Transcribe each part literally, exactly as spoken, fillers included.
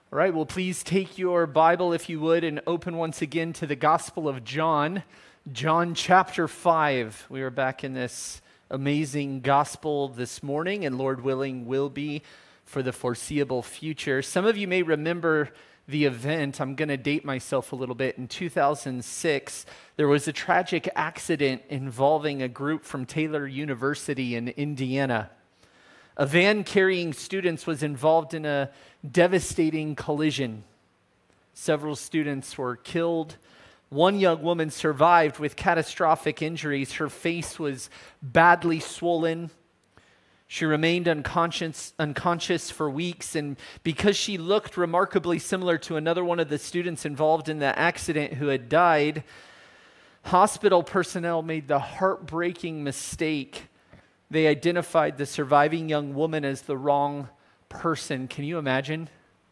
All right, well, please take your Bible, if you would, and open once again to the Gospel of John, John chapter five. We are back in this amazing gospel this morning, and Lord willing, will be for the foreseeable future. Some of you may remember the event. I'm going to date myself a little bit. In two thousand six, there was a tragic accident involving a group from Taylor University in Indiana. A van carrying students was involved in a devastating collision. Several students were killed. One young woman survived with catastrophic injuries. Her face was badly swollen. She remained unconscious, unconscious for weeks, and because she looked remarkably similar to another one of the students involved in the accident who had died, hospital personnel made the heartbreaking mistake. They identified the surviving young woman as the wrong person. Can you imagine?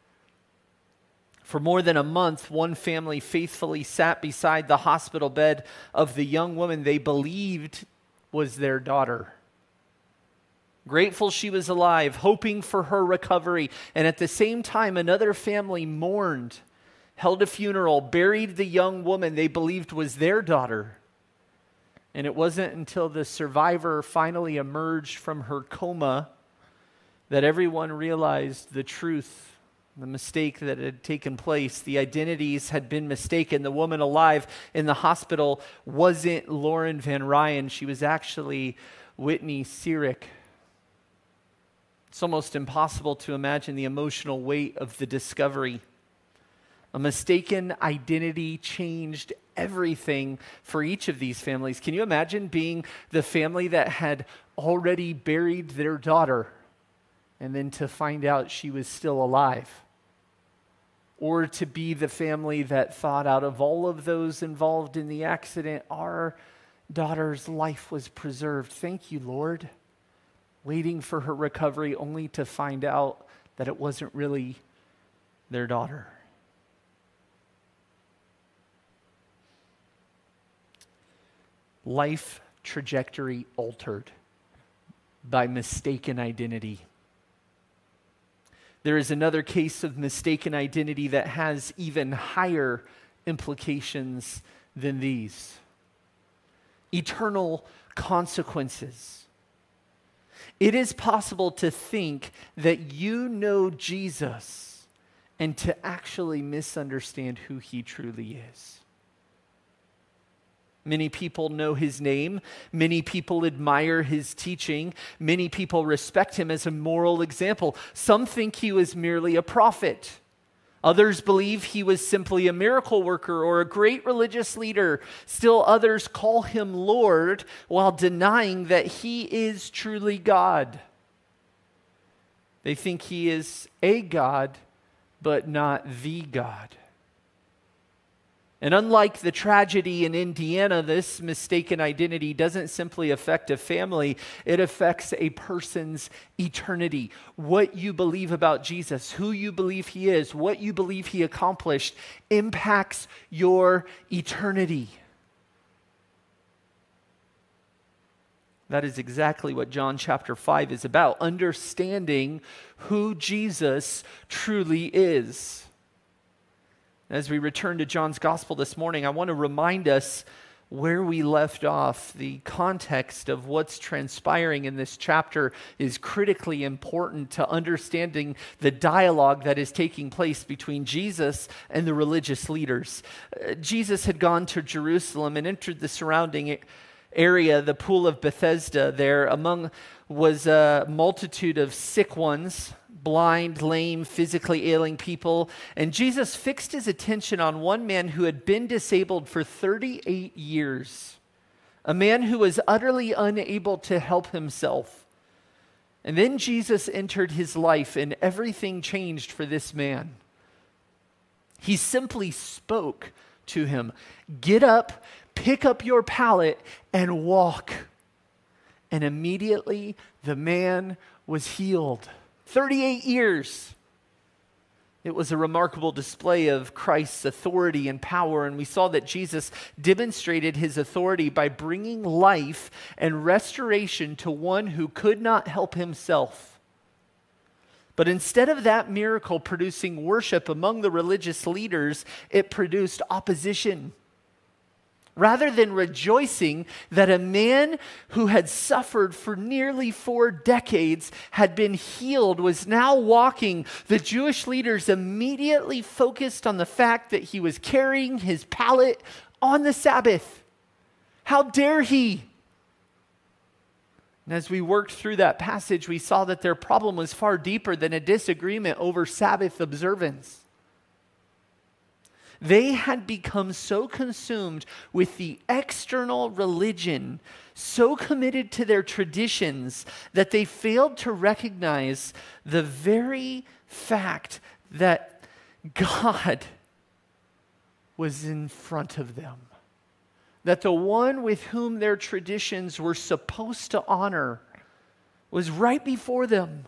For more than a month, one family faithfully sat beside the hospital bed of the young woman they believed was their daughter. Grateful she was alive, hoping for her recovery, and at the same time, another family mourned, held a funeral, buried the young woman they believed was their daughter. And it wasn't until the survivor finally emerged from her coma that everyone realized the truth, the mistake that had taken place. The identities had been mistaken. The woman alive in the hospital wasn't Lauren Van Ryan. She was actually Whitney Sirik. It's almost impossible to imagine the emotional weight of the discovery. A mistaken identity changed everything for each of these families. Can you imagine being the family that had already buried their daughter and then to find out she was still alive? Or to be the family that thought, out of all of those involved in the accident, our daughter's life was preserved. Thank you, Lord. Waiting for her recovery only to find out that it wasn't really their daughter. Life trajectory altered by mistaken identity. There is another case of mistaken identity that has even higher implications than these. Eternal consequences. It is possible to think that you know Jesus and to actually misunderstand who he truly is. Many people know his name. Many people admire his teaching. Many people respect him as a moral example. Some think he was merely a prophet. Others believe he was simply a miracle worker or a great religious leader. Still others call him Lord while denying that he is truly God. They think he is a God, but not the God. And unlike the tragedy in Indiana, this mistaken identity doesn't simply affect a family, it affects a person's eternity. What you believe about Jesus, who you believe he is, what you believe he accomplished, impacts your eternity. That is exactly what John chapter five is about, understanding who Jesus truly is. As we return to John's gospel this morning, I want to remind us where we left off. The context of what's transpiring in this chapter is critically important to understanding the dialogue that is taking place between Jesus and the religious leaders. Uh, Jesus had gone to Jerusalem and entered the surrounding area, the pool of Bethesda. There among was a multitude of sick ones, blind, lame, physically ailing people. And Jesus fixed his attention on one man who had been disabled for thirty-eight years, a man who was utterly unable to help himself. And then Jesus entered his life and everything changed for this man. He simply spoke to him, "Get up, pick up your pallet, and walk." And immediately the man was healed. thirty-eight years. It was a remarkable display of Christ's authority and power, and we saw that Jesus demonstrated his authority by bringing life and restoration to one who could not help himself. But instead of that miracle producing worship among the religious leaders, it produced opposition. Rather than rejoicing that a man who had suffered for nearly four decades had been healed, was now walking, the Jewish leaders immediately focused on the fact that he was carrying his pallet on the Sabbath. How dare he? And as we worked through that passage, we saw that their problem was far deeper than a disagreement over Sabbath observance. They had become so consumed with the external religion, so committed to their traditions, that they failed to recognize the very fact that God was in front of them. That the one with whom their traditions were supposed to honor was right before them.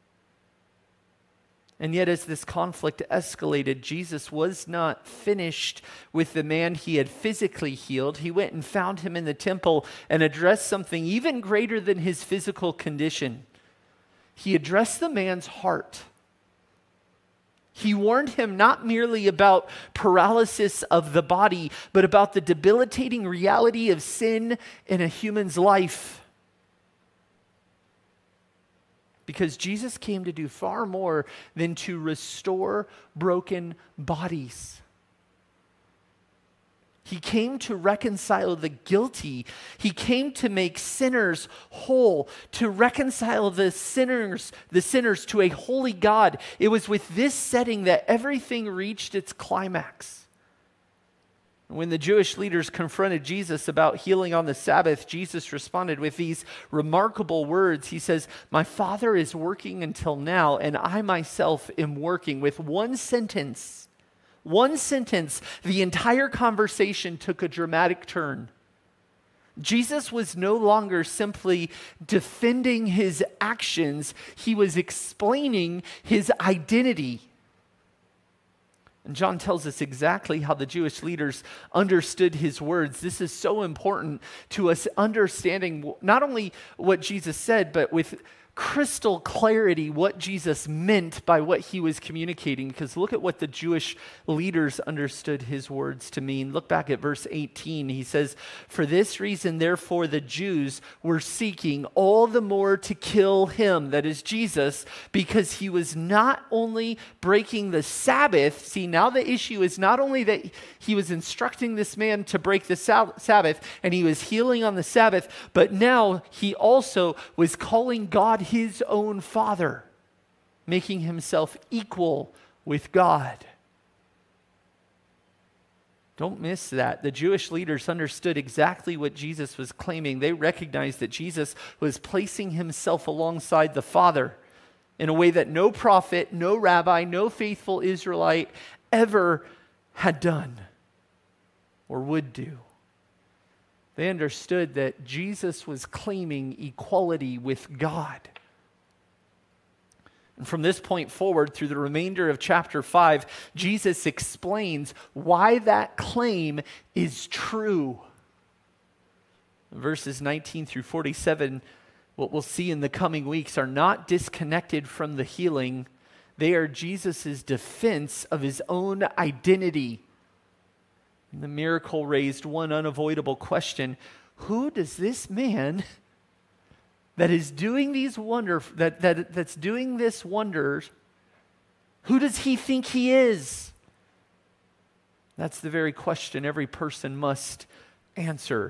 And yet, as this conflict escalated, Jesus was not finished with the man he had physically healed. He went and found him in the temple and addressed something even greater than his physical condition. He addressed the man's heart. He warned him not merely about paralysis of the body, but about the debilitating reality of sin in a human's life. Because Jesus came to do far more than to restore broken bodies. He came to reconcile the guilty. He came to make sinners whole, to reconcile the sinners, the sinners to a holy God. It was with this setting that everything reached its climax. When the Jewish leaders confronted Jesus about healing on the Sabbath, Jesus responded with these remarkable words. He says, "My Father is working until now, and I myself am working." With one sentence, one sentence, the entire conversation took a dramatic turn. Jesus was no longer simply defending his actions. He was explaining his identity. And John tells us exactly how the Jewish leaders understood his words. This is so important to us understanding not only what Jesus said, but with crystal clarity what Jesus meant by what he was communicating. Because look at what the Jewish leaders understood his words to mean. Look back at verse eighteen. He says, "For this reason, therefore, the Jews were seeking all the more to kill him," that is Jesus, "because he was not only breaking the Sabbath." See, now the issue is not only that he was instructing this man to break the Sabbath and he was healing on the Sabbath, but now he also was calling God his own Father, making himself equal with God. Don't miss that. The Jewish leaders understood exactly what Jesus was claiming. They recognized that Jesus was placing himself alongside the Father in a way that no prophet, no rabbi, no faithful Israelite ever had done or would do. They understood that Jesus was claiming equality with God. And from this point forward, through the remainder of chapter five, Jesus explains why that claim is true. Verses nineteen through forty-seven, what we'll see in the coming weeks, are not disconnected from the healing. They are Jesus' defense of his own identity. And the miracle raised one unavoidable question: who does this man that is doing these wonder that, that that's doing this wonders, who does he think he is? That's the very question every person must answer.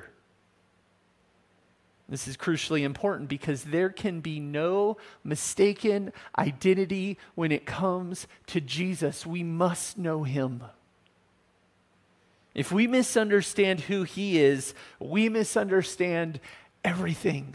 This is crucially important because there can be no mistaken identity when it comes to Jesus. We must know him. If we misunderstand who he is, we misunderstand everything.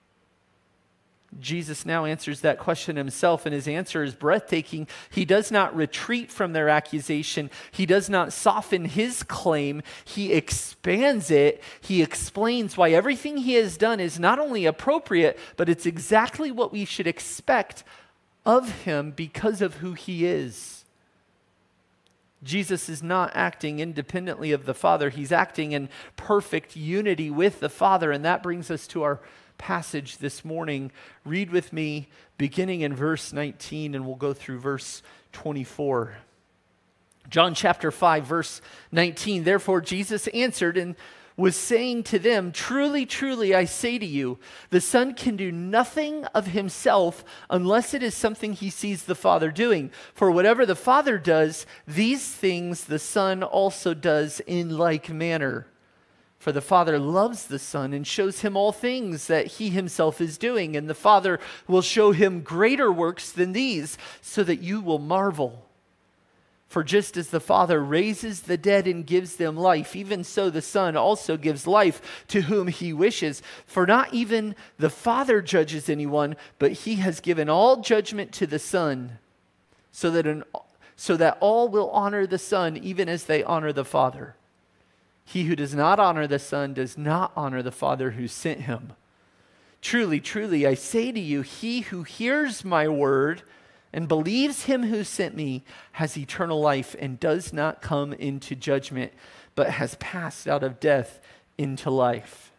Jesus now answers that question himself, and his answer is breathtaking. He does not retreat from their accusation. He does not soften his claim. He expands it. He explains why everything he has done is not only appropriate, but it's exactly what we should expect of him because of who he is. Jesus is not acting independently of the Father. He's acting in perfect unity with the Father, and that brings us to our passage this morning. Read with me beginning in verse nineteen, and we'll go through verse twenty-four. John chapter five, verse nineteen. Therefore Jesus answered and was saying to them, truly, truly, I say to you, the Son can do nothing of himself unless it is something he sees the Father doing. For whatever the Father does, these things the Son also does in like manner. For the Father loves the Son and shows him all things that he himself is doing, and the Father will show him greater works than these, so that you will marvel. For just as the Father raises the dead and gives them life, even so the Son also gives life to whom he wishes. For not even the Father judges anyone, but he has given all judgment to the Son, so that, an, so that all will honor the Son, even as they honor the Father. He who does not honor the Son does not honor the Father who sent him. Truly, truly, I say to you, he who hears my word and believes him who sent me has eternal life and does not come into judgment, but has passed out of death into life.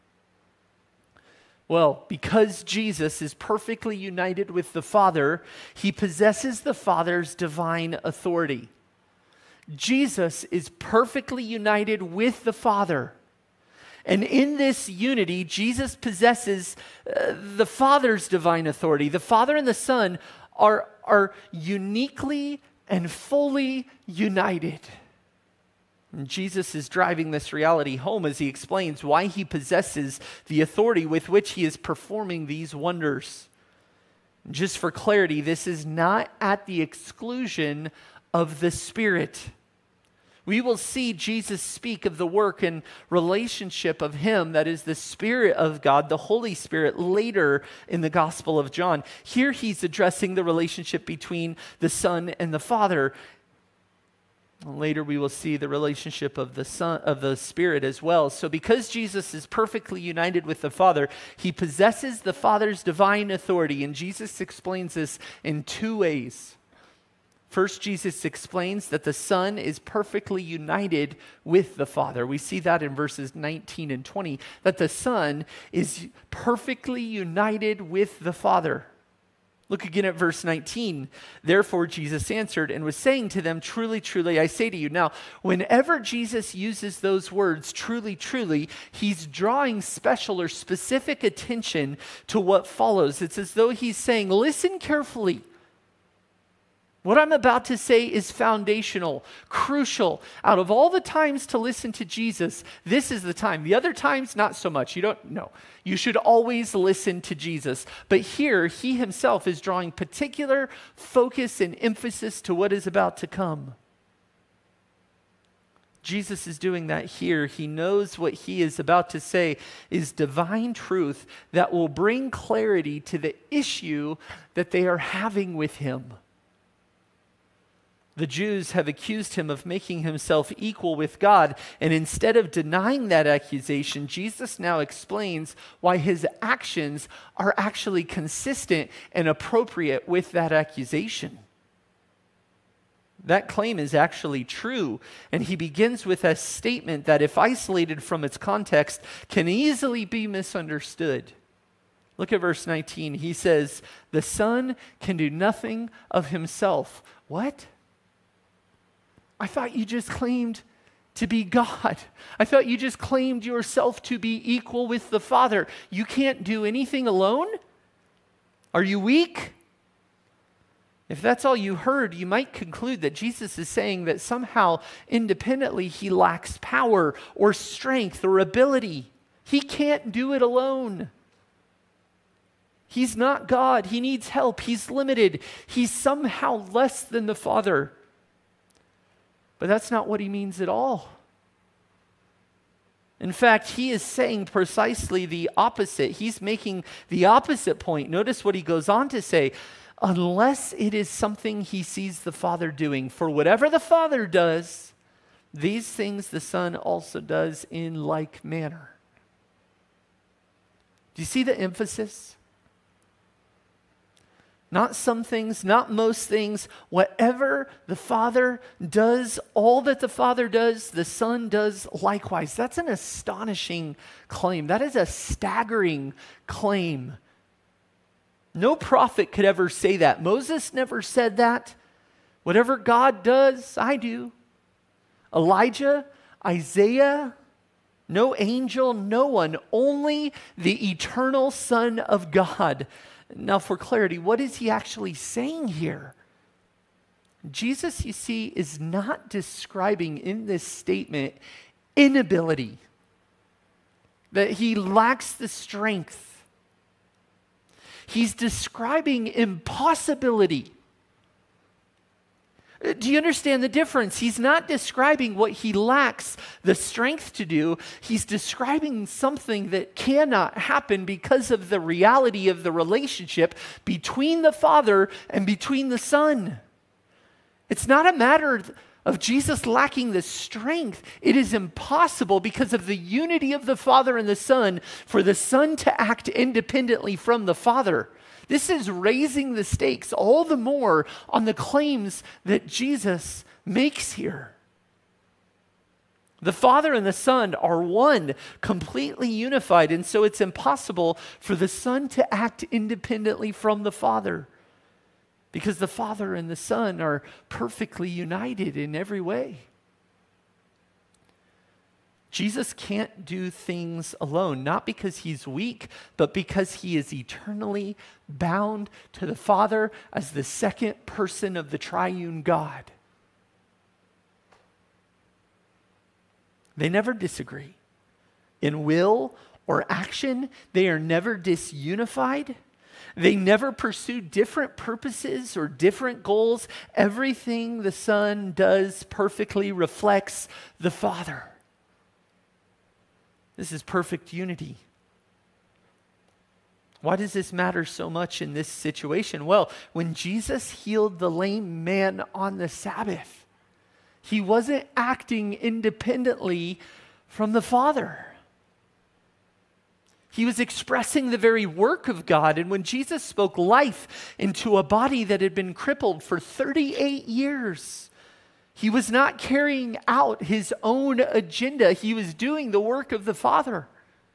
Well, because Jesus is perfectly united with the Father, he possesses the Father's divine authority. Jesus is perfectly united with the Father. And in this unity, Jesus possesses uh, the Father's divine authority. The Father and the Son are, are uniquely and fully united. And Jesus is driving this reality home as he explains why he possesses the authority with which he is performing these wonders. Just for clarity, this is not at the exclusion of the Spirit. We will see Jesus speak of the work and relationship of him, that is the Spirit of God, the Holy Spirit, later in the Gospel of John. Here he's addressing the relationship between the Son and the Father. Later we will see the relationship of the Son, of the Spirit as well. So because Jesus is perfectly united with the Father, he possesses the Father's divine authority, and Jesus explains this in two ways. First, Jesus explains that the Son is perfectly united with the Father. We see that in verses nineteen and twenty, that the Son is perfectly united with the Father. Look again at verse nineteen. Therefore, Jesus answered and was saying to them, truly, truly, I say to you. Now, whenever Jesus uses those words, truly, truly, he's drawing special or specific attention to what follows. It's as though he's saying, listen carefully. What I'm about to say is foundational, crucial. Out of all the times to listen to Jesus, this is the time. The other times, not so much. You don't know. You should always listen to Jesus. But here, he himself is drawing particular focus and emphasis to what is about to come. Jesus is doing that here. He knows what he is about to say is divine truth that will bring clarity to the issue that they are having with him. The Jews have accused him of making himself equal with God, and instead of denying that accusation, Jesus now explains why his actions are actually consistent and appropriate with that accusation. That claim is actually true, and he begins with a statement that, if isolated from its context, can easily be misunderstood. Look at verse nineteen. He says, the Son can do nothing of himself. What? I thought you just claimed to be God. I thought you just claimed yourself to be equal with the Father. You can't do anything alone? Are you weak? If that's all you heard, you might conclude that Jesus is saying that somehow independently he lacks power or strength or ability. He can't do it alone. He's not God. He needs help. He's limited. He's somehow less than the Father. But that's not what he means at all. In fact, he is saying precisely the opposite. He's making the opposite point. Notice what he goes on to say. Unless it is something he sees the Father doing. For whatever the Father does, these things the Son also does in like manner. Do you see the emphasis? Not some things, not most things. Whatever the Father does, all that the Father does, the Son does likewise. That's an astonishing claim. That is a staggering claim. No prophet could ever say that. Moses never said that. Whatever God does, I do. Elijah, Isaiah, no angel, no one, only the eternal Son of God. Now, for clarity, what is he actually saying here? Jesus, you see, is not describing in this statement inability, that he lacks the strength. He's describing impossibility. Do you understand the difference? He's not describing what he lacks the strength to do. He's describing something that cannot happen because of the reality of the relationship between the Father and between the Son. It's not a matter of Jesus lacking the strength. It is impossible because of the unity of the Father and the Son for the Son to act independently from the Father. This is raising the stakes all the more on the claims that Jesus makes here. The Father and the Son are one, completely unified, and so it's impossible for the Son to act independently from the Father because the Father and the Son are perfectly united in every way. Jesus can't do things alone, not because he's weak, but because he is eternally bound to the Father as the second person of the triune God. They never disagree. In will or action, they are never disunified. They never pursue different purposes or different goals. Everything the Son does perfectly reflects the Father. This is perfect unity. Why does this matter so much in this situation? Well, when Jesus healed the lame man on the Sabbath, he wasn't acting independently from the Father. He was expressing the very work of God. And when Jesus spoke life into a body that had been crippled for thirty-eight years, he was not carrying out his own agenda. He was doing the work of the Father.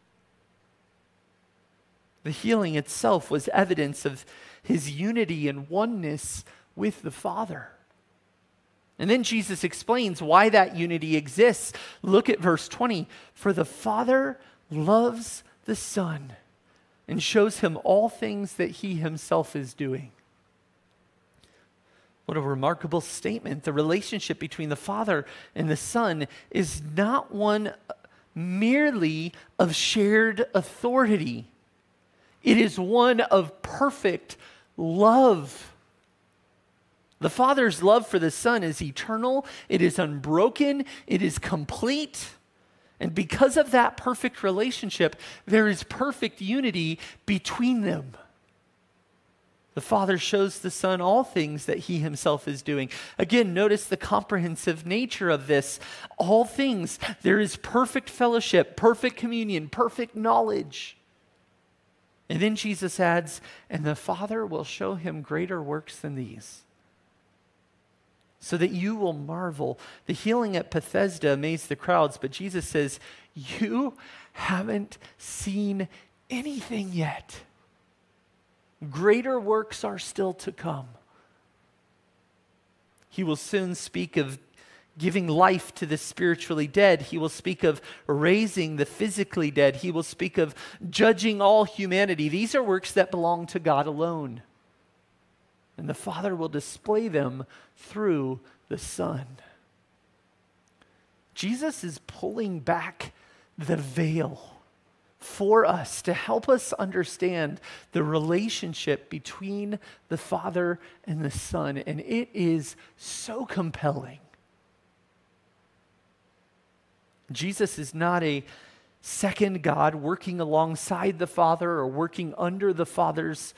The healing itself was evidence of his unity and oneness with the Father. And then Jesus explains why that unity exists. Look at verse twenty. For the Father loves the Son and shows him all things that he himself is doing. What a remarkable statement. The relationship between the Father and the Son is not one merely of shared authority. It is one of perfect love. The Father's love for the Son is eternal. It is unbroken. It is complete. And because of that perfect relationship, there is perfect unity between them. The Father shows the Son all things that he himself is doing. Again, notice the comprehensive nature of this. All things. There is perfect fellowship, perfect communion, perfect knowledge. And then Jesus adds, and the Father will show him greater works than these, so that you will marvel. The healing at Bethesda amazed the crowds, but Jesus says, you haven't seen anything yet. Greater works are still to come. He will soon speak of giving life to the spiritually dead. He will speak of raising the physically dead. He will speak of judging all humanity. These are works that belong to God alone. And the Father will display them through the Son. Jesus is pulling back the veil for us to help us understand the relationship between the Father and the Son. And it is so compelling. Jesus is not a second God working alongside the Father or working under the Father's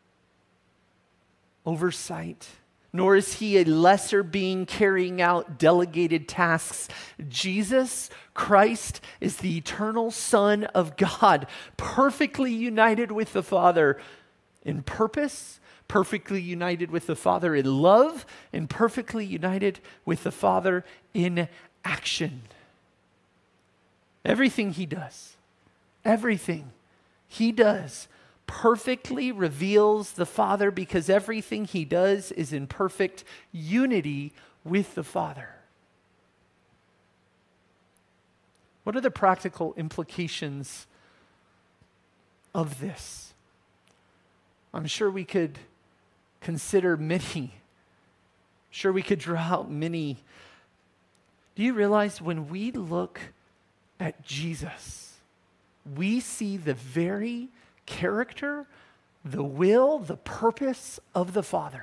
oversight, nor is he a lesser being carrying out delegated tasks. Jesus Christ is the eternal Son of God, perfectly united with the Father in purpose, perfectly united with the Father in love, and perfectly united with the Father in action. Everything he does, everything he does perfectly reveals the Father, because everything he does is in perfect unity with the Father. What are the practical implications of this? I'm sure we could consider many. Sure, we could draw out many. Do you realize when we look at Jesus, we see the very character, the will, the purpose of the Father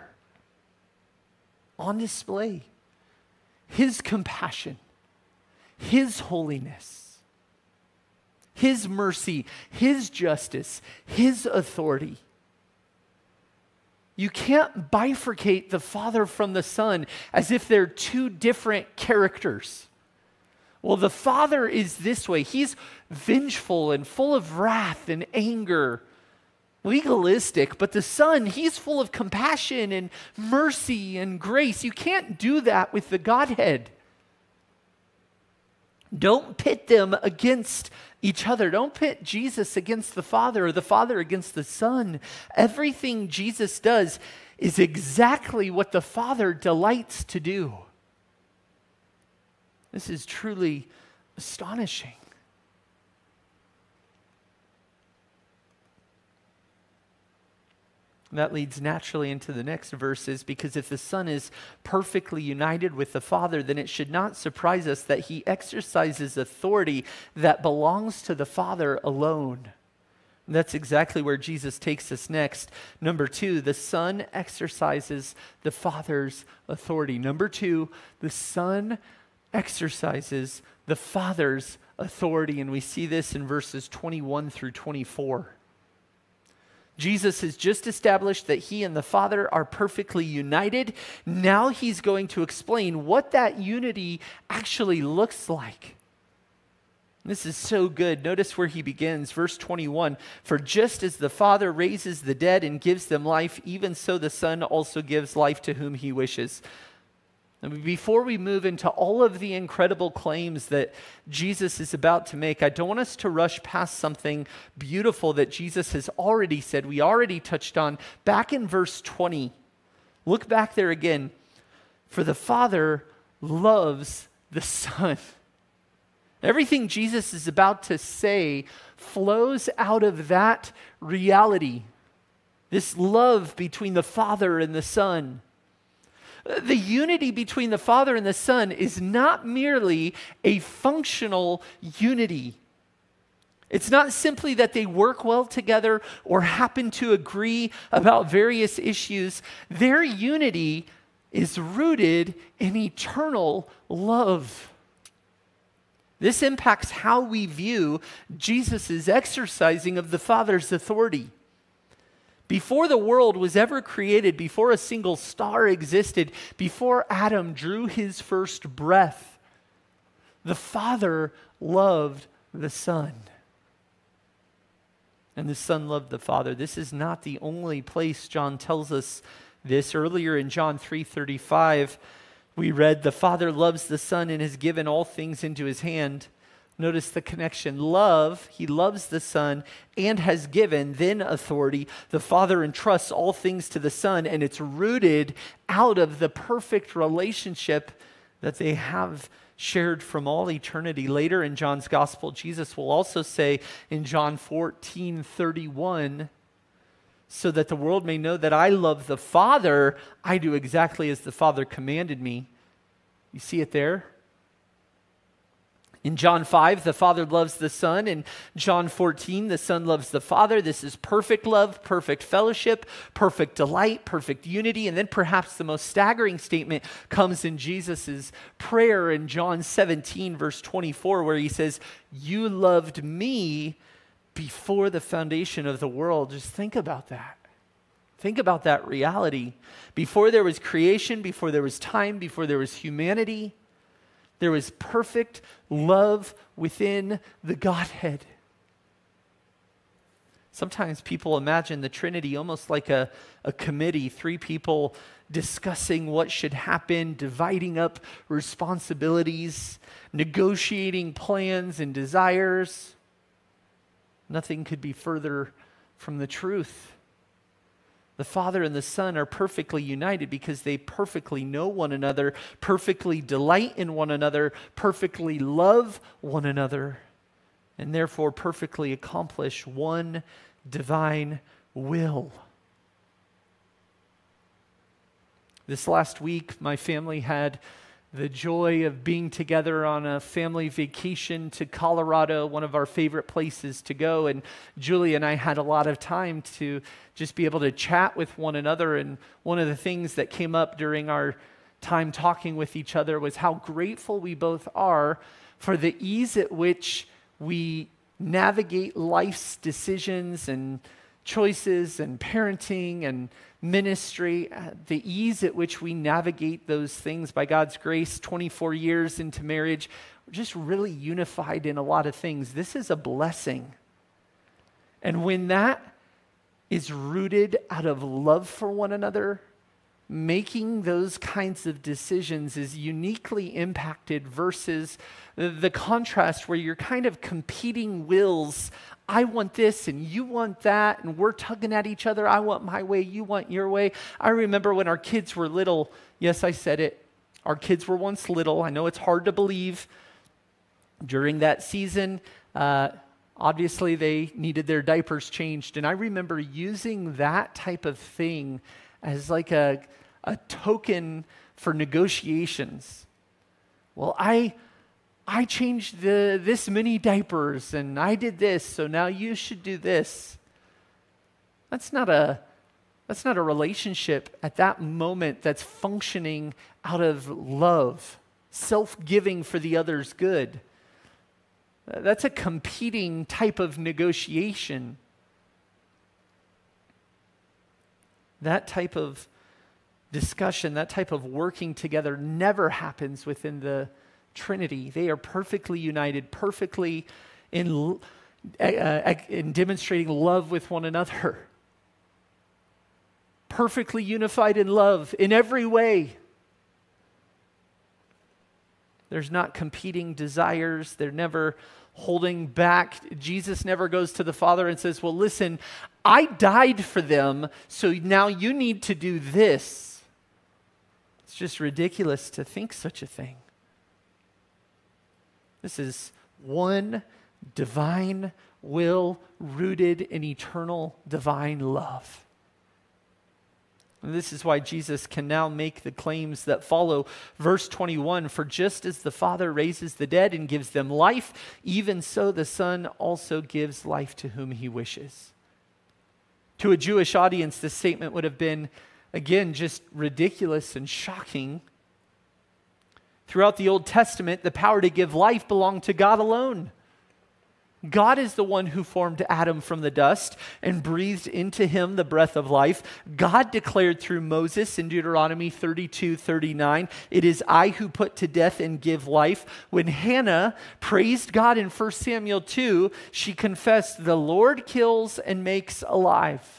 on display? His compassion, His holiness, His mercy, His justice, His authority. You can't bifurcate the Father from the Son as if they're two different characters. Well, the Father is this way. He's vengeful and full of wrath and anger, legalistic. But the Son, he's full of compassion and mercy and grace. You can't do that with the Godhead. Don't pit them against each other. Don't pit Jesus against the Father or the Father against the Son. Everything Jesus does is exactly what the Father delights to do. This is truly astonishing. And that leads naturally into the next verses, because if the Son is perfectly united with the Father, then it should not surprise us that he exercises authority that belongs to the Father alone. And that's exactly where Jesus takes us next. Number two, the Son exercises the Father's authority. Number two, the Son exercises the Father's authority, and we see this in verses twenty-one through twenty-four. Jesus has just established that he and the Father are perfectly united. Now he's going to explain what that unity actually looks like. This is so good. Notice where he begins, verse twenty-one. For just as the Father raises the dead and gives them life, even so the Son also gives life to whom he wishes. And before we move into all of the incredible claims that Jesus is about to make, I don't want us to rush past something beautiful that Jesus has already said. We already touched on back in verse twenty. Look back there again. For the Father loves the Son. Everything Jesus is about to say flows out of that reality. This love between the Father and the Son. The unity between the Father and the Son is not merely a functional unity. It's not simply that they work well together or happen to agree about various issues. Their unity is rooted in eternal love. This impacts how we view Jesus' exercising of the Father's authority. Before the world was ever created, before a single star existed, before Adam drew his first breath, the Father loved the Son. And the Son loved the Father. This is not the only place John tells us this. Earlier in John three thirty-five, we read, the Father loves the Son and has given all things into his hand. Notice the connection. Love, he loves the Son and has given then authority. The Father entrusts all things to the Son, and it's rooted out of the perfect relationship that they have shared from all eternity. Later in John's Gospel, Jesus will also say in John fourteen thirty-one, so that the world may know that I love the Father, I do exactly as the Father commanded me. You see it there? In John five, the Father loves the Son. In John fourteen, the Son loves the Father. This is perfect love, perfect fellowship, perfect delight, perfect unity. And then perhaps the most staggering statement comes in Jesus' prayer in John seventeen, verse twenty-four, where he says, you loved me before the foundation of the world. Just think about that. Think about that reality. Before there was creation, before there was time, before there was humanity, there was perfect love within the Godhead. Sometimes people imagine the Trinity almost like a, a committee, three people discussing what should happen, dividing up responsibilities, negotiating plans and desires. Nothing could be further from the truth. The Father and the Son are perfectly united because they perfectly know one another, perfectly delight in one another, perfectly love one another, and therefore perfectly accomplish one divine will. This last week, my family had the joy of being together on a family vacation to Colorado, one of our favorite places to go. And Julie and I had a lot of time to just be able to chat with one another. And one of the things that came up during our time talking with each other was how grateful we both are for the ease at which we navigate life's decisions and choices and parenting and ministry, uh, the ease at which we navigate those things by God's grace, twenty-four years into marriage, we're just really unified in a lot of things. This is a blessing. And when that is rooted out of love for one another, making those kinds of decisions is uniquely impacted versus the, the contrast where you're kind of competing wills. I want this and you want that, and we're tugging at each other. I want my way, you want your way. I remember when our kids were little, yes, I said it, our kids were once little. I know it's hard to believe. During that season, uh, obviously they needed their diapers changed, and I remember using that type of thing as like a, a token for negotiations. Well, I I changed the, this many diapers, and I did this, so now you should do this. That's not a, that's not a relationship at that moment that's functioning out of love, self-giving for the other's good. That's a competing type of negotiation. That type of discussion, that type of working together never happens within the Trinity. They are perfectly united, perfectly in, uh, in demonstrating love with one another. Perfectly unified in love in every way. There's not competing desires. They're never holding back. Jesus never goes to the Father and says, well, listen, I died for them, so now you need to do this. It's just ridiculous to think such a thing. This is one divine will rooted in eternal divine love. And this is why Jesus can now make the claims that follow. Verse twenty-one, for just as the Father raises the dead and gives them life, even so the Son also gives life to whom he wishes. To a Jewish audience, this statement would have been, again, just ridiculous and shocking. Throughout the Old Testament, the power to give life belonged to God alone. God is the one who formed Adam from the dust and breathed into him the breath of life. God declared through Moses in Deuteronomy thirty-two thirty-nine, it is I who put to death and give life. When Hannah praised God in First Samuel two, she confessed, the Lord kills and makes alive.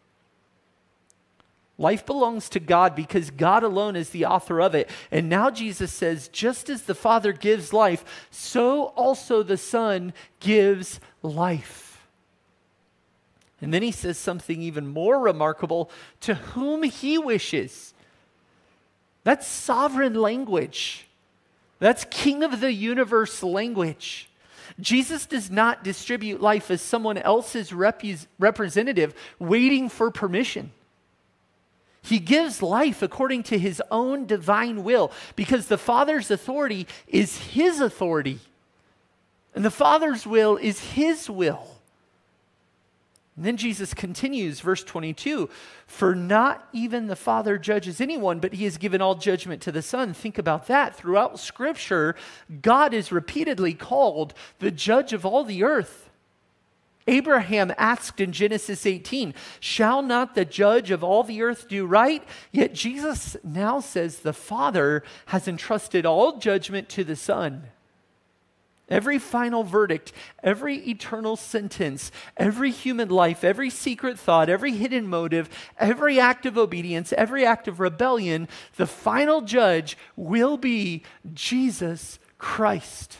Life belongs to God because God alone is the author of it. And now Jesus says, just as the Father gives life, so also the Son gives life. And then he says something even more remarkable, to whom he wishes. That's sovereign language. That's King of the universe language. Jesus does not distribute life as someone else's rep- representative waiting for permission. He gives life according to his own divine will because the Father's authority is his authority. And the Father's will is his will. And then Jesus continues, verse twenty-two, for not even the Father judges anyone, but he has given all judgment to the Son. Think about that. Throughout Scripture, God is repeatedly called the judge of all the earth. Abraham asked in Genesis eighteen, shall not the judge of all the earth do right? Yet Jesus now says the Father has entrusted all judgment to the Son. Every final verdict, every eternal sentence, every human life, every secret thought, every hidden motive, every act of obedience, every act of rebellion, the final judge will be Jesus Christ.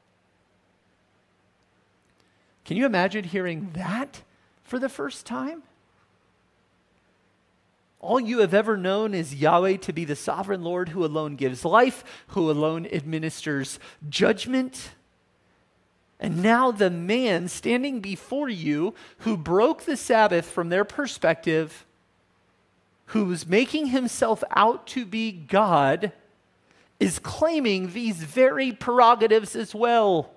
Can you imagine hearing that for the first time? All you have ever known is Yahweh to be the sovereign Lord who alone gives life, who alone administers judgment. And now the man standing before you who broke the Sabbath from their perspective, who was making himself out to be God, is claiming these very prerogatives as well.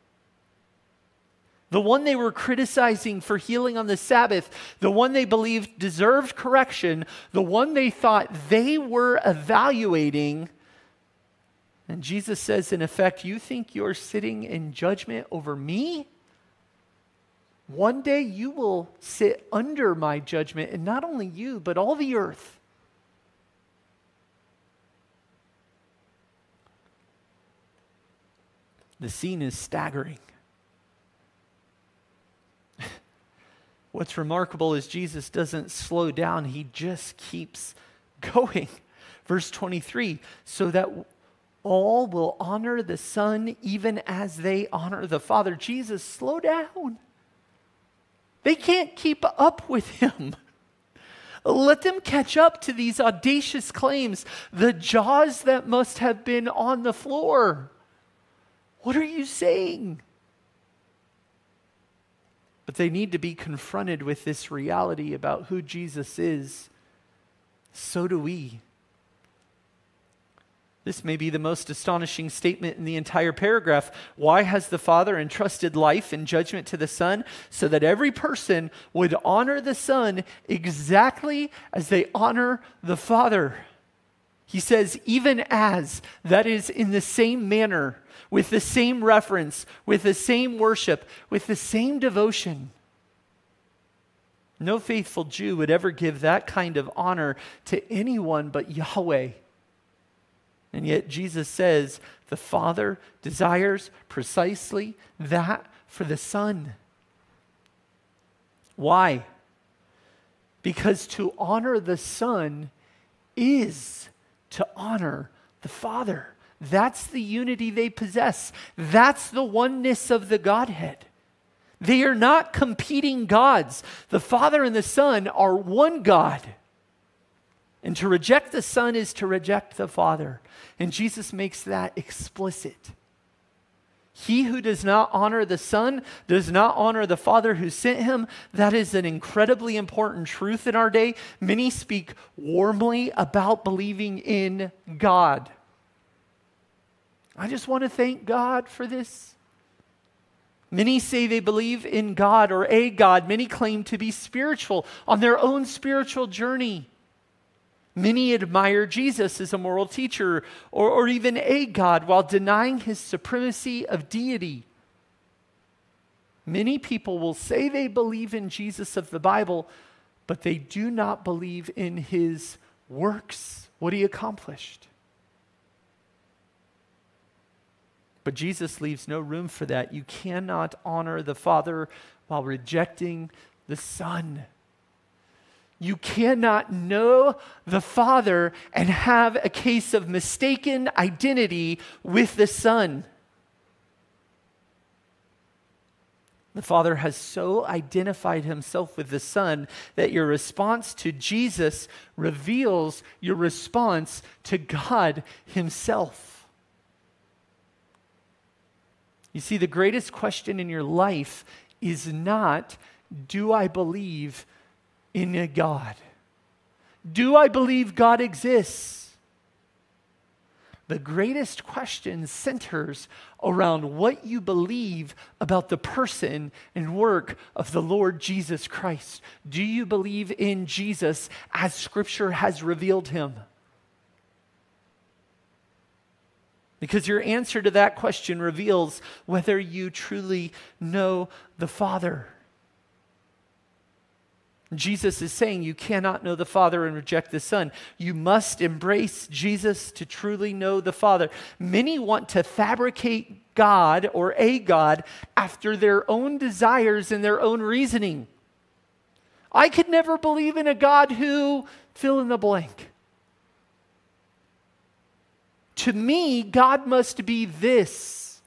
The one they were criticizing for healing on the Sabbath, the one they believed deserved correction, the one they thought they were evaluating. And Jesus says, in effect, you think you're sitting in judgment over me? One day you will sit under my judgment, and not only you, but all the earth. The scene is staggering. What's remarkable is Jesus doesn't slow down. He just keeps going. Verse twenty-three, so that all will honor the Son even as they honor the Father. Jesus, slow down. They can't keep up with him. Let them catch up to these audacious claims, the jaws that must have been on the floor. What are you saying? But they need to be confronted with this reality about who Jesus is. So do we. This may be the most astonishing statement in the entire paragraph. Why has the Father entrusted life and judgment to the Son? So that every person would honor the Son exactly as they honor the Father. He says, even as, that is, in the same manner, with the same reference, with the same worship, with the same devotion. No faithful Jew would ever give that kind of honor to anyone but Yahweh. And yet Jesus says the Father desires precisely that for the Son. Why? Because to honor the Son is to honor the Father. That's the unity they possess. That's the oneness of the Godhead. They are not competing gods. The Father and the Son are one God. And to reject the Son is to reject the Father. And Jesus makes that explicit. He who does not honor the Son does not honor the Father who sent him. That is an incredibly important truth in our day. Many speak warmly about believing in God. I just want to thank God for this. Many say they believe in God or a God. Many claim to be spiritual on their own spiritual journey. Many admire Jesus as a moral teacher or, or even a God while denying his supremacy of deity. Many people will say they believe in Jesus of the Bible, but they do not believe in his works, what he accomplished. But Jesus leaves no room for that. You cannot honor the Father while rejecting the Son. You cannot know the Father and have a case of mistaken identity with the Son. The Father has so identified himself with the Son that your response to Jesus reveals your response to God himself. You see, the greatest question in your life is not, do I believe in a God? Do I believe God exists? The greatest question centers around what you believe about the person and work of the Lord Jesus Christ. Do you believe in Jesus as Scripture has revealed him? Because your answer to that question reveals whether you truly know the Father. Jesus is saying you cannot know the Father and reject the Son. You must embrace Jesus to truly know the Father. Many want to fabricate God or a God after their own desires and their own reasoning. I could never believe in a God who, fill in the blank. To me, God must be this.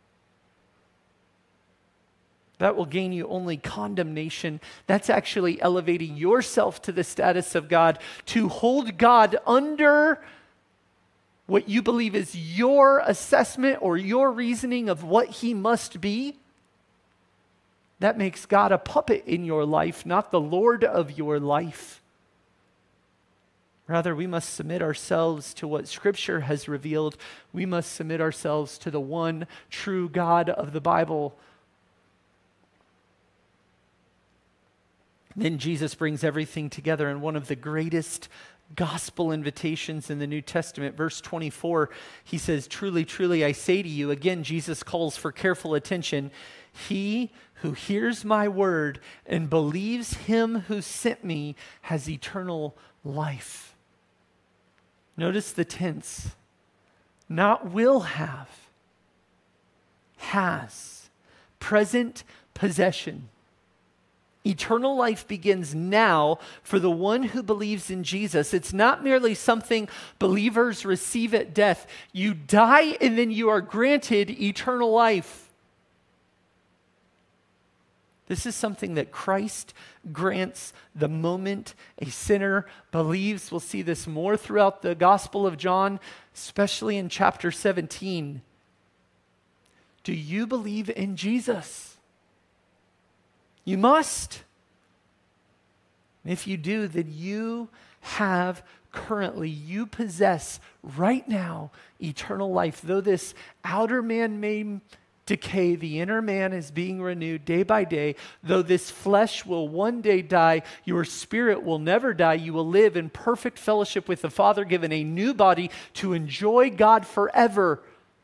That will gain you only condemnation. That's actually elevating yourself to the status of God. To hold God under what you believe is your assessment or your reasoning of what he must be, that makes God a puppet in your life, not the Lord of your life. Rather, we must submit ourselves to what Scripture has revealed. We must submit ourselves to the one true God of the Bible. Then Jesus brings everything together in one of the greatest gospel invitations in the New Testament. Verse twenty-four, he says, "Truly, truly, I say to you," again, Jesus calls for careful attention, "he who hears my word and believes him who sent me has eternal life." Notice the tense. Not will have, has, present possession. Eternal life begins now for the one who believes in Jesus. It's not merely something believers receive at death. You die and then you are granted eternal life. This is something that Christ grants the moment a sinner believes. We'll see this more throughout the Gospel of John, especially in chapter seventeen. Do you believe in Jesus? You must. If you do, then you have currently, you possess right now eternal life. Though this outer man may decay, the inner man is being renewed day by day. Though this flesh will one day die, your spirit will never die. You will live in perfect fellowship with the Father, given a new body to enjoy God forever.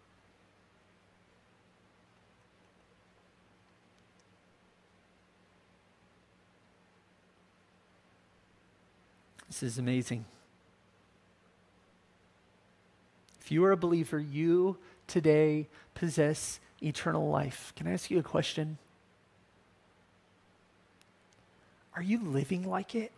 This is amazing. If you are a believer, you today possess eternal life. Can I ask you a question? Are you living like it?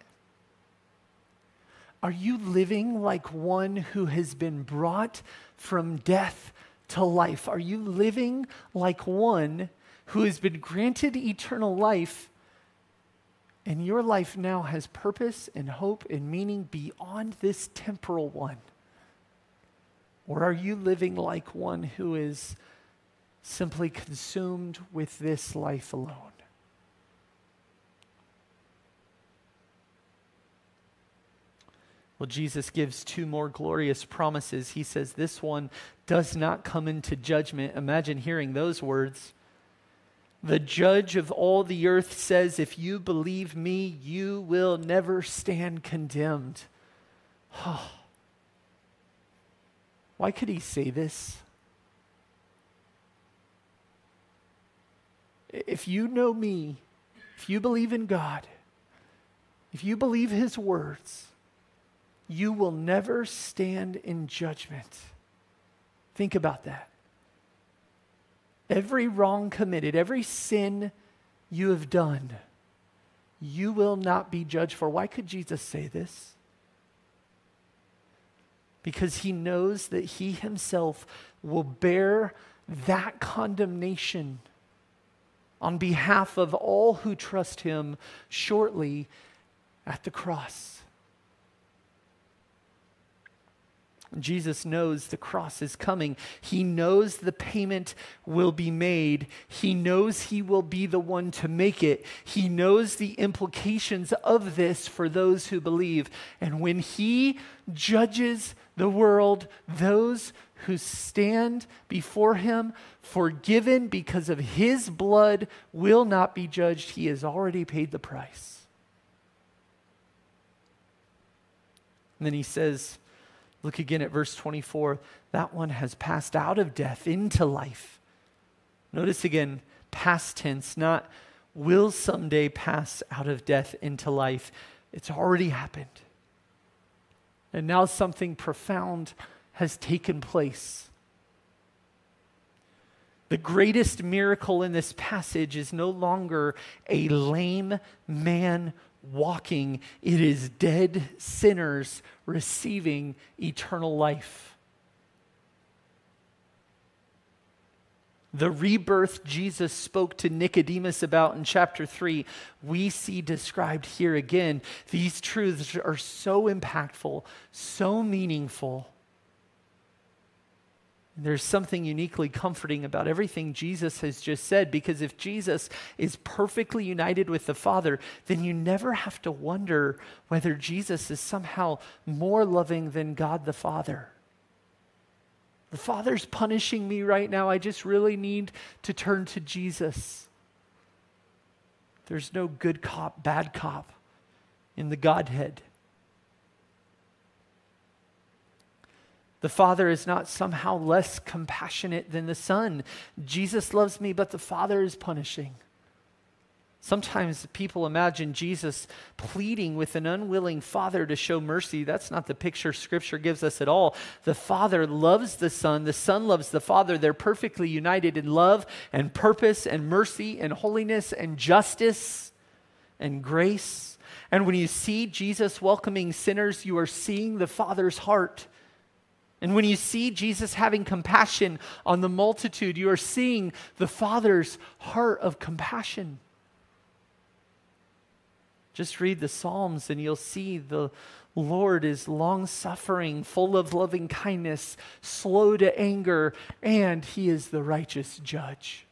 Are you living like one who has been brought from death to life? Are you living like one who has been granted eternal life, and your life now has purpose and hope and meaning beyond this temporal one? Or are you living like one who is simply consumed with this life alone? Well, Jesus gives two more glorious promises. He says this one does not come into judgment. Imagine hearing those words. The judge of all the earth says, if you believe me, you will never stand condemned. Why could he say this? If you know me, if you believe in God, if you believe his words, you will never stand in judgment. Think about that. Every wrong committed, every sin you have done, you will not be judged for. Why could Jesus say this? Because he knows that he himself will bear that condemnation on behalf of all who trust him shortly at the cross. Jesus knows the cross is coming. He knows the payment will be made. He knows he will be the one to make it. He knows the implications of this for those who believe. And when he judges the world, those who stand before him, forgiven because of his blood, will not be judged. He has already paid the price. And then he says, look again at verse twenty-four. That one has passed out of death into life. Notice again, past tense, not will someday pass out of death into life. It's already happened. And now something profound has taken place. The greatest miracle in this passage is no longer a lame man walking. It is dead sinners receiving eternal life. The rebirth Jesus spoke to Nicodemus about in chapter three, we see described here again. These truths are so impactful, so meaningful. There's something uniquely comforting about everything Jesus has just said, because if Jesus is perfectly united with the Father, then you never have to wonder whether Jesus is somehow more loving than God the Father. The Father's punishing me right now. I just really need to turn to Jesus. There's no good cop, bad cop in the Godhead. The Father is not somehow less compassionate than the Son. Jesus loves me, but the Father is punishing. Sometimes people imagine Jesus pleading with an unwilling Father to show mercy. That's not the picture Scripture gives us at all. The Father loves the Son. The Son loves the Father. They're perfectly united in love and purpose and mercy and holiness and justice and grace. And when you see Jesus welcoming sinners, you are seeing the Father's heart. And when you see Jesus having compassion on the multitude, you are seeing the Father's heart of compassion. Just read the Psalms and you'll see the Lord is long-suffering, full of loving kindness, slow to anger, and He is the righteous judge.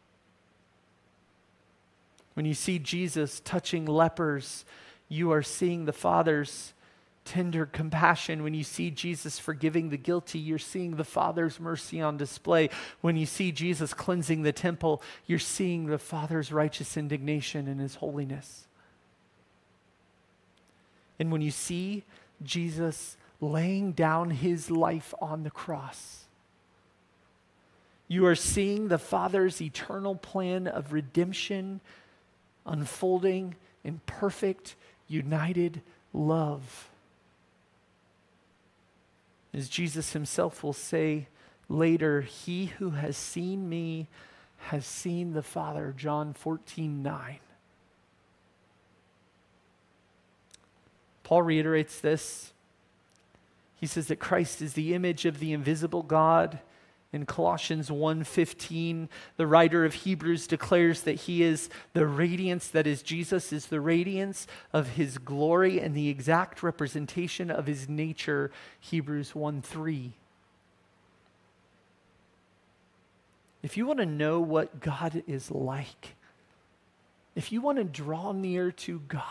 When you see Jesus touching lepers, you are seeing the Father's tender compassion. When you see Jesus forgiving the guilty, you're seeing the Father's mercy on display. When you see Jesus cleansing the temple, you're seeing the Father's righteous indignation and His holiness. And when you see Jesus laying down His life on the cross, you are seeing the Father's eternal plan of redemption unfolding in perfect, united love. As Jesus Himself will say later, "He who has seen me has seen the Father," John fourteen nine. Paul reiterates this. He says that Christ is the image of the invisible God. In Colossians one fifteen, the writer of Hebrews declares that He is the radiance, that is, Jesus is the radiance of His glory and the exact representation of His nature, Hebrews one three. If you want to know what God is like, if you want to draw near to God,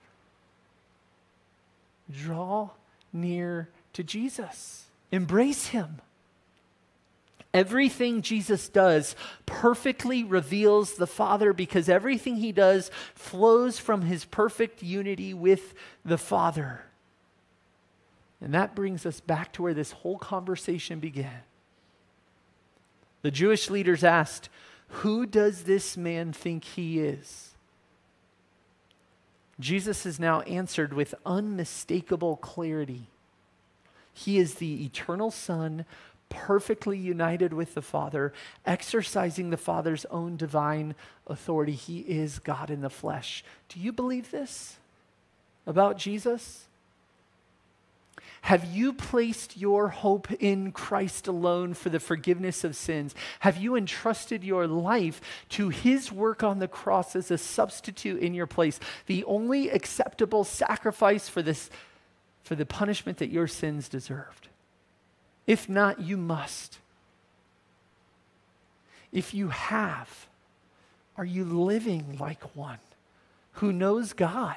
draw near to Jesus. Embrace Him. Everything Jesus does perfectly reveals the Father, because everything He does flows from His perfect unity with the Father. And that brings us back to where this whole conversation began. The Jewish leaders asked, "Who does this man think he is?" Jesus is now answered with unmistakable clarity. He is the eternal Son, perfectly united with the Father, exercising the Father's own divine authority. He is God in the flesh. Do you believe this about Jesus? Have you placed your hope in Christ alone for the forgiveness of sins? Have you entrusted your life to His work on the cross as a substitute in your place, the only acceptable sacrifice for this, for the punishment that your sins deserved? If not, you must. If you have, are you living like one who knows God,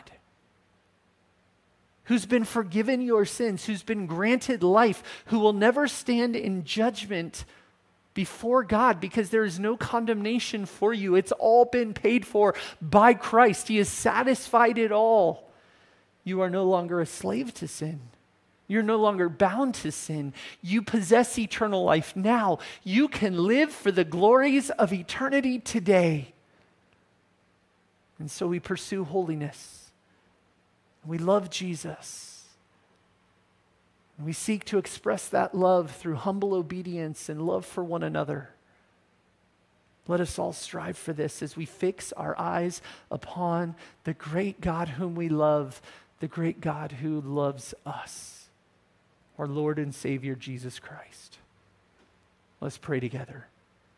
who's been forgiven your sins, who's been granted life, who will never stand in judgment before God because there is no condemnation for you? It's all been paid for by Christ. He has satisfied it all. You are no longer a slave to sin. You're no longer bound to sin. You possess eternal life now. You can live for the glories of eternity today. And so we pursue holiness. We love Jesus. And we seek to express that love through humble obedience and love for one another. Let us all strive for this as we fix our eyes upon the great God whom we love, the great God who loves us, our Lord and Savior, Jesus Christ. Let's pray together.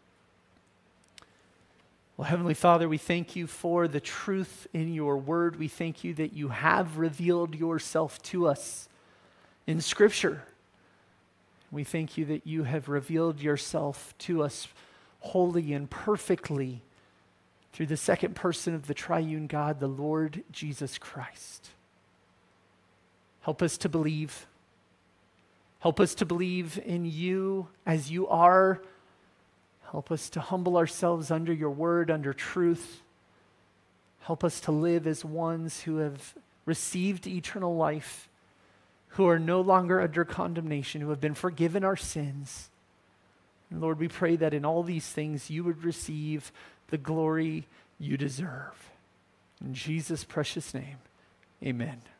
Well, Heavenly Father, we thank you for the truth in your word. We thank you that you have revealed yourself to us in Scripture. We thank you that you have revealed yourself to us wholly and perfectly through the second person of the triune God, the Lord Jesus Christ. Help us to believe. Help us to believe in you as you are. Help us to humble ourselves under your word, under truth. Help us to live as ones who have received eternal life, who are no longer under condemnation, who have been forgiven our sins. And Lord, we pray that in all these things you would receive the glory you deserve. In Jesus' precious name, amen.